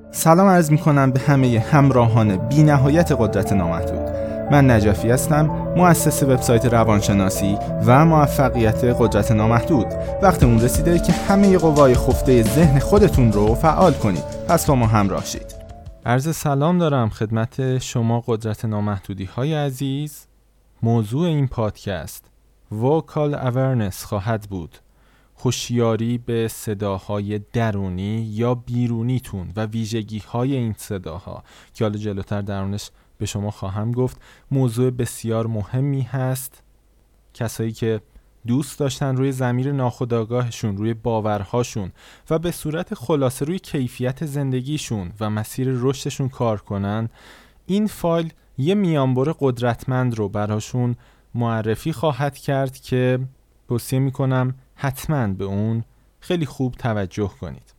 سلام عرض می‌کنم به همه همراهان بی‌نهایت قدرت نامحدود. من نجفی هستم، مؤسس وبسایت روانشناسی و موفقیت قدرت نامحدود. وقت اون رسیده که همه قوای خفته ذهن خودتون رو فعال کنید. پس با ما همراه شید. عرض سلام دارم خدمت شما قدرت نامحدودی های عزیز. موضوع این پادکست Vocal Awareness خواهد بود. هوشیاری به صداهای درونی یا بیرونیتون و ویژگی‌های این صداها که حالا جلوتر درونش به شما خواهم گفت. موضوع بسیار مهمی هست. کسایی که دوست داشتن روی ضمیر ناخودآگاهشون، روی باورهاشون و به صورت خلاصه روی کیفیت زندگیشون و مسیر رشدشون کار کنن، این فایل یه میانبر قدرتمند رو براشون معرفی خواهد کرد که توصیه میکنم حتما به اون خیلی خوب توجه کنید.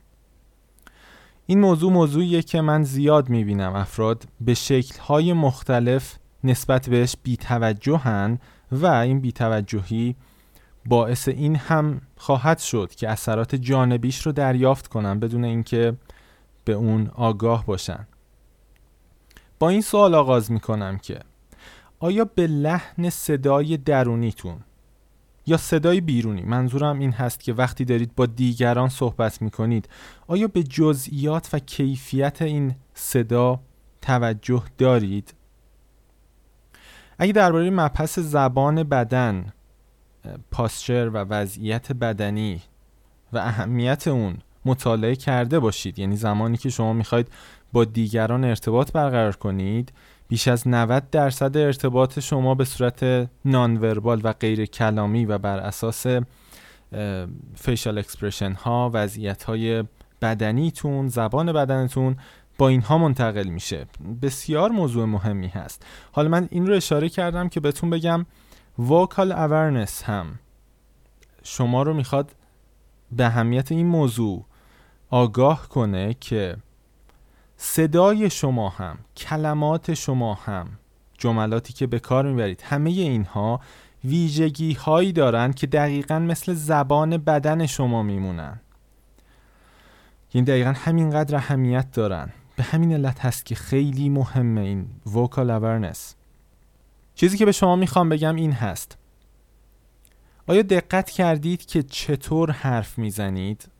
این موضوعیه که من زیاد میبینم افراد به شکل‌های مختلف نسبت بهش بی‌توجهن و این بی‌توجهی باعث این هم خواهد شد که اثرات جانبیش رو دریافت کنن بدون اینکه به اون آگاه باشن. با این سوال آغاز میکنم که آیا به لحن صدای درونیتون یا صدای بیرونی، منظورم این هست که وقتی دارید با دیگران صحبت میکنید، آیا به جزئیات و کیفیت این صدا توجه دارید؟ اگه درباره مبحث زبان بدن، پاسچر و وضعیت بدنی و اهمیت اون مطالعه کرده باشید، یعنی زمانی که شما میخواید با دیگران ارتباط برقرار کنید، بیش از 90% ارتباط شما به صورت نان وربال و غیر کلامی و بر اساس فیشال اکسپرشن ها، وضعیت های بدنیتون، زبان بدنتون با اینها منتقل میشه. بسیار موضوع مهمی هست. حالا من این رو اشاره کردم که بهتون بگم Vocal Awareness هم شما رو میخواد به اهمیت این موضوع آگاه کنه که صدای شما هم، کلمات شما هم، جملاتی که به کار میبرید، همه اینها ویژگی هایی دارن که دقیقاً مثل زبان بدن شما میمونن. یعنی دقیقاً همینقدر اهمیت دارن. به همین علت هست که خیلی مهمه این Vocal Awareness. چیزی که به شما میخوام بگم این هست: آیا دقت کردید که چطور حرف میزنید؟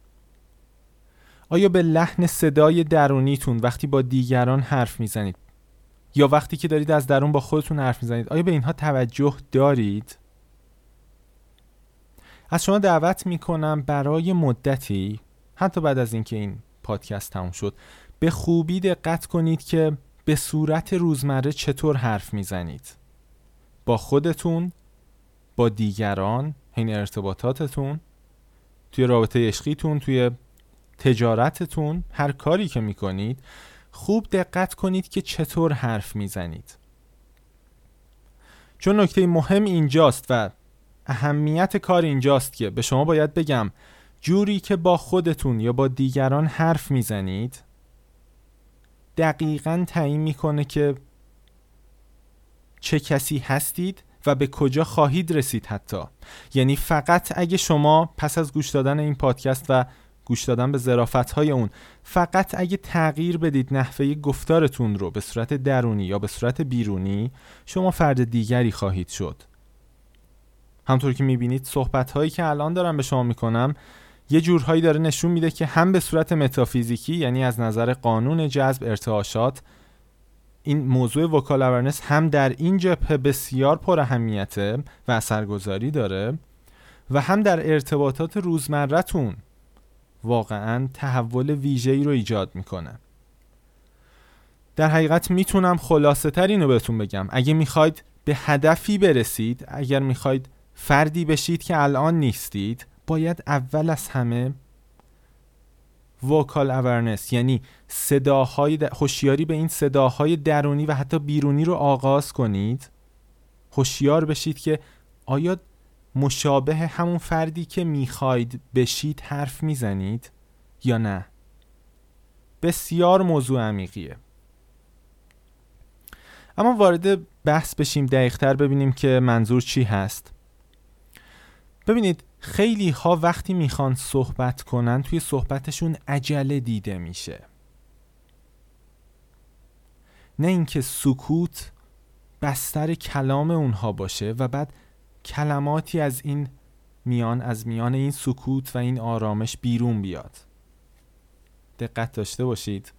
آیا به لحن صدای درونیتون وقتی با دیگران حرف میزنید یا وقتی که دارید از درون با خودتون حرف میزنید، آیا به اینها توجه دارید؟ از شما دعوت میکنم برای مدتی، حتی بعد از اینکه این پادکست تموم شد، به خوبی دقت کنید که به صورت روزمره چطور حرف میزنید. با خودتون، با دیگران، این ارتباطاتتون، توی رابطه عشقیتون، توی تجارتتون، هر کاری که میکنید، خوب دقت کنید که چطور حرف میزنید. چون نکته مهم اینجاست و اهمیت کار اینجاست که به شما باید بگم جوری که با خودتون یا با دیگران حرف میزنید دقیقاً تعیین میکنه که چه کسی هستید و به کجا خواهید رسید. حتی یعنی فقط اگه شما پس از گوش دادن این پادکست و گوش دادن به ظرافت‌های اون، فقط اگه تغییر بدید نحوه گفتارتون رو به صورت درونی یا به صورت بیرونی، شما فرد دیگری خواهید شد. همطور که میبینید صحبت‌هایی که الان دارم به شما میکنم یه جورهایی داره نشون میده که هم به صورت متافیزیکی، یعنی از نظر قانون جذب ارتعاشات، این موضوع Vocal Awareness هم در این جبهه بسیار پر اهمیته و اثرگذاری داره و هم در ارتباطات روزمره‌تون واقعاً تحول ویژه‌ای رو ایجاد میکنه. در حقیقت میتونم خلاصه تر اینو بهتون بگم: اگه میخواید به هدفی برسید، اگر میخواید فردی بشید که الان نیستید، باید اول از همه Vocal Awareness، یعنی هوشیاری به این صداهای درونی و حتی بیرونی رو آغاز کنید. هوشیار بشید که آیا مشابه همون فردی که میخواید بشید حرف میزنید یا نه. بسیار موضوع عمیقیه. اما وارد بحث بشیم، دقیق‌تر ببینیم که منظور چی هست. ببینید خیلی ها وقتی میخوان صحبت کنن توی صحبتشون عجله دیده میشه. نه اینکه سکوت بستر کلام اونها باشه و بعد کلماتی از میان این سکوت و این آرامش بیرون بیاد. دقت داشته باشید.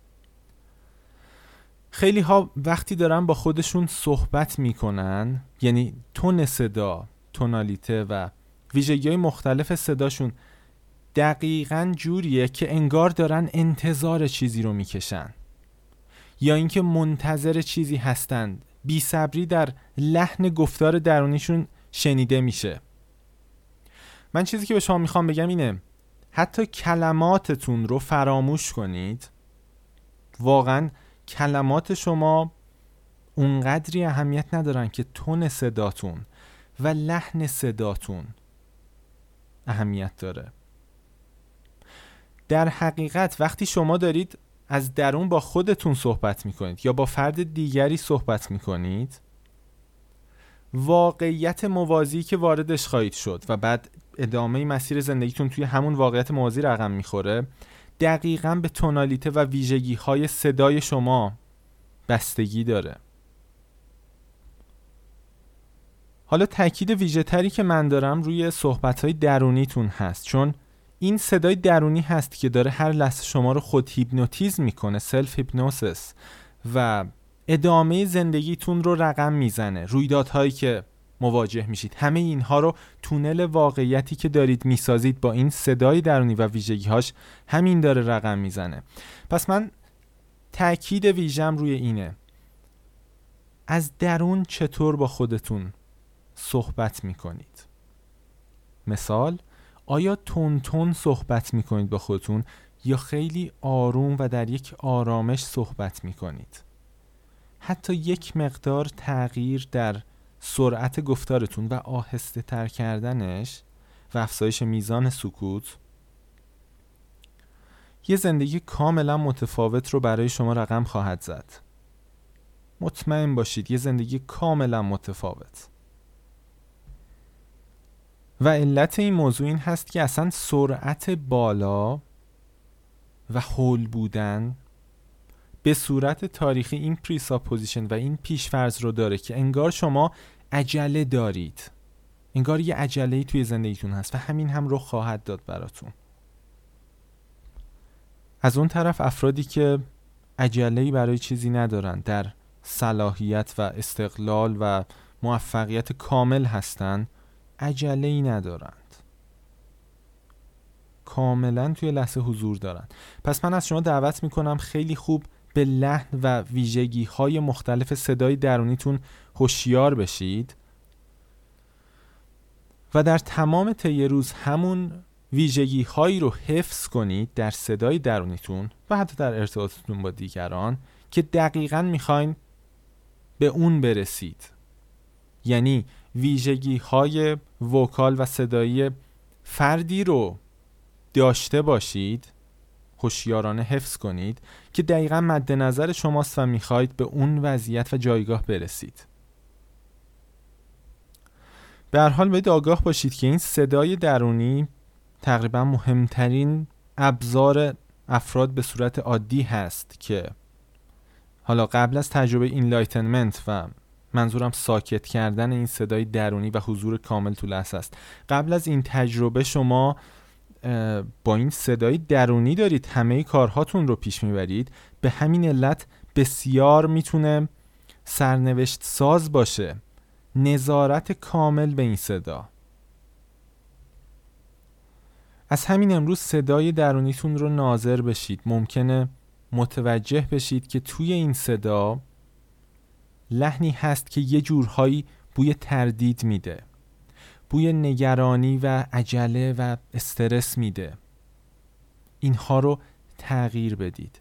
خیلی ها وقتی دارن با خودشون صحبت میکنن، یعنی تون صدا، تونالیته و ویژگی‌های مختلف صداشون دقیقاً جوریه که انگار دارن انتظار چیزی رو میکشن یا اینکه منتظر چیزی هستند. بی‌صبری در لحن گفتار درونیشون شنیده میشه. من چیزی که به شما میخوام بگم اینه، حتی کلماتتون رو فراموش کنید. واقعاً کلمات شما اونقدری اهمیت ندارن که تون صداتون و لحن صداتون اهمیت داره. در حقیقت وقتی شما دارید از درون با خودتون صحبت میکنید یا با فرد دیگری صحبت میکنید، واقعیت موازی که واردش خواهید شد و بعد ادامه مسیر زندگیتون توی همون واقعیت موازی رقم میخوره، دقیقاً به تونالیته و ویژگی های صدای شما بستگی داره. حالا تاکید ویژه تری که من دارم روی صحبت های درونیتون هست، چون این صدای درونی هست که داره هر لحظه شما رو خود هیپنوتیزم میکنه، سلف هیپنوسیس، و ادامه زندگیتون رو رقم میزنه. رویدادهایی که مواجه میشید، همه اینها رو تونل واقعیتی که دارید میسازید با این صدای درونی و ویژگی‌هاش همین داره رقم میزنه. پس من تأکید ویژم روی اینه، از درون چطور با خودتون صحبت میکنید. مثال، آیا تون تون صحبت میکنید با خودتون یا خیلی آروم و در یک آرامش صحبت میکنید؟ حتی یک مقدار تغییر در سرعت گفتارتون و آهسته تر کردنش و افزایش میزان سکوت یه زندگی کاملا متفاوت رو برای شما رقم خواهد زد. مطمئن باشید یه زندگی کاملا متفاوت. و علت این موضوع این هست که اصلا سرعت بالا و هول بودن به صورت تاریخی این پریساپوزیشن و این پیشفرض رو داره که انگار شما عجله دارید، انگار یه عجله‌ای توی زندگیتون هست و همین هم رو خواهد داد براتون. از اون طرف افرادی که عجله‌ای برای چیزی ندارن، در صلاحیت و استقلال و موفقیت کامل هستن، عجله‌ای ندارند، کاملا توی لحظه حضور دارن. پس من از شما دعوت میکنم خیلی خوب به لحن و ویژگی‌های مختلف صدای درونیتون هوشیار بشید و در تمام طی روز همون ویژگی‌هایی رو حفظ کنید در صدای درونیتون و حتی در ارتباطتون با دیگران که دقیقاً میخواین به اون برسید. یعنی ویژگی‌های وکال و صدایی فردی رو داشته باشید، هوشیارانه حفظ کنید که دقیقاً مد نظر شماست و میخواید به اون وضعیت و جایگاه برسید. به هر حال باید آگاه باشید که این صدای درونی تقریباً مهمترین ابزار افراد به صورت عادی هست که حالا قبل از تجربه اینلایتنمنت، و منظورم ساکت کردن این صدای درونی و حضور کامل تو لحظه است، قبل از این تجربه شما با این صدای درونی دارید همه کارهاتون رو پیش میبرید. به همین علت بسیار میتونه سرنوشت ساز باشه نظارت کامل به این صدا. از همین امروز صدای درونیتون رو ناظر بشید. ممکنه متوجه بشید که توی این صدا لحنی هست که یه جورهایی بوی تردید میده، بوی نگرانی و عجله و استرس میده. اینها رو تغییر بدید.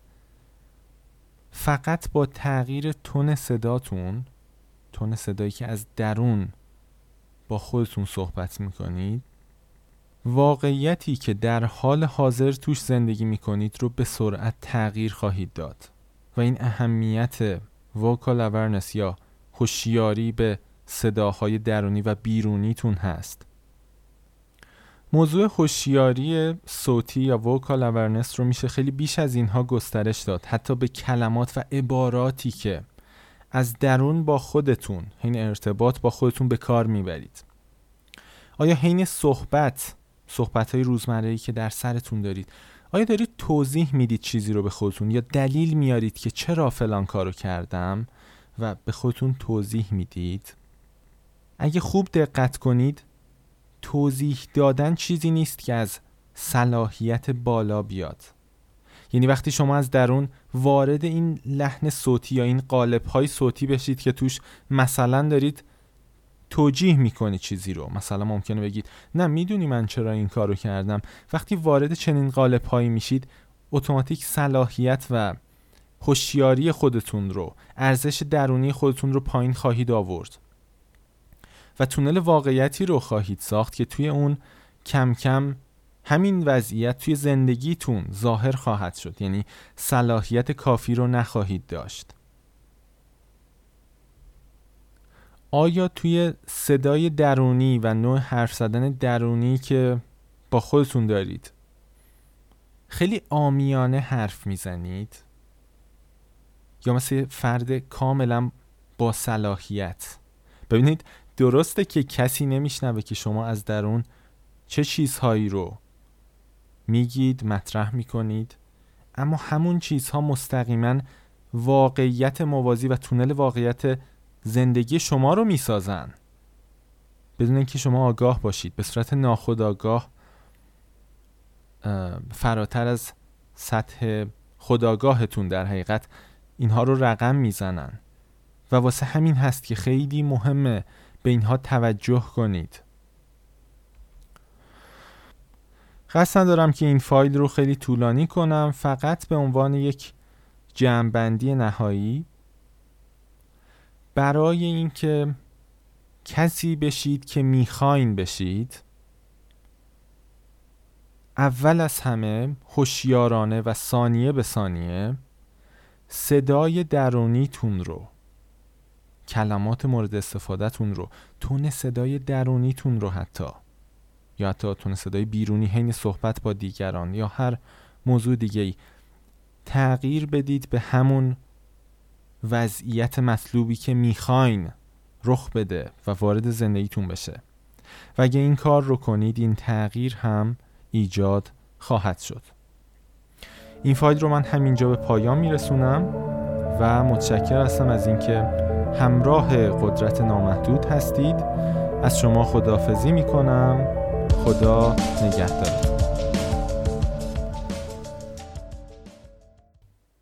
فقط با تغییر تون صداتون، تون صدایی که از درون با خودتون صحبت میکنید، واقعیتی که در حال حاضر توش زندگی میکنید رو به سرعت تغییر خواهید داد. و این اهمیت vocal awareness یا هوشیاری به صداهای درونی و بیرونیتون هست. موضوع هوشیاری صوتی یا vocal awareness رو میشه خیلی بیش از اینها گسترش داد، حتی به کلمات و عباراتی که از درون با خودتون، حین ارتباط با خودتون به کار میبرید؟ آیا حین صحبت‌های روزمره‌ای که در سرتون دارید، آیا دارید توضیح میدید چیزی رو به خودتون یا دلیل میارید که چرا فلان کارو کردم و به خودتون توضیح میدید؟ اگه خوب دقت کنید، توضیح دادن چیزی نیست که از صلاحیت بالا بیاد. یعنی وقتی شما از درون وارد این لحن صوتی یا این قالب‌های صوتی بشید که توش مثلا دارید توجیه میکنی چیزی رو، مثلا ممکنه بگید نه میدونی من چرا این کارو کردم. وقتی وارد چنین قالب‌هایی میشید، اتوماتیک صلاحیت و هوشیاری خودتون رو، ارزش درونی خودتون رو پایین خواهید آورد و تونل واقعیتی رو خواهید ساخت که توی اون کم کم همین وضعیت توی زندگیتون ظاهر خواهد شد. یعنی صلاحیت کافی رو نخواهید داشت. آیا توی صدای درونی و نوع حرف زدن درونی که با خودتون دارید خیلی عامیانه حرف میزنید یا مثل فرد کاملا با صلاحیت؟ ببینید، درسته که کسی نمیشنوه که شما از درون چه چیزهایی رو میگید، مطرح میکنید، اما همون چیزها مستقیما واقعیت موازی و تونل واقعیت زندگی شما رو میسازن بدون اینکه شما آگاه باشید. به صورت ناخودآگاه فراتر از سطح خودآگاهتون در حقیقت اینها رو رقم میزنن و واسه همین هست که خیلی مهمه به اینها توجه کنید. قصد ندارم که این فایل رو خیلی طولانی کنم، فقط به عنوان یک جمع‌بندی نهایی برای اینکه کسی بشید که میخواین بشید، اول از همه هوشیارانه و ثانیه به ثانیه صدای درونیتون رو، کلمات مورد استفادهتون رو، تون صدای درونیتون رو یا حتی تون صدای بیرونی حین صحبت با دیگران یا هر موضوع دیگه‌ای تغییر بدید به همون وضعیت مطلوبی که میخواین رخ بده و وارد زندگیتون بشه. و اگه این کار رو کنید، این تغییر هم ایجاد خواهد شد. این فایل رو من همینجا به پایان میرسونم و متشکر هستم از اینکه همراه قدرت نامحدود هستید. از شما خداحافظی میکنم. خدا نگهدارتون.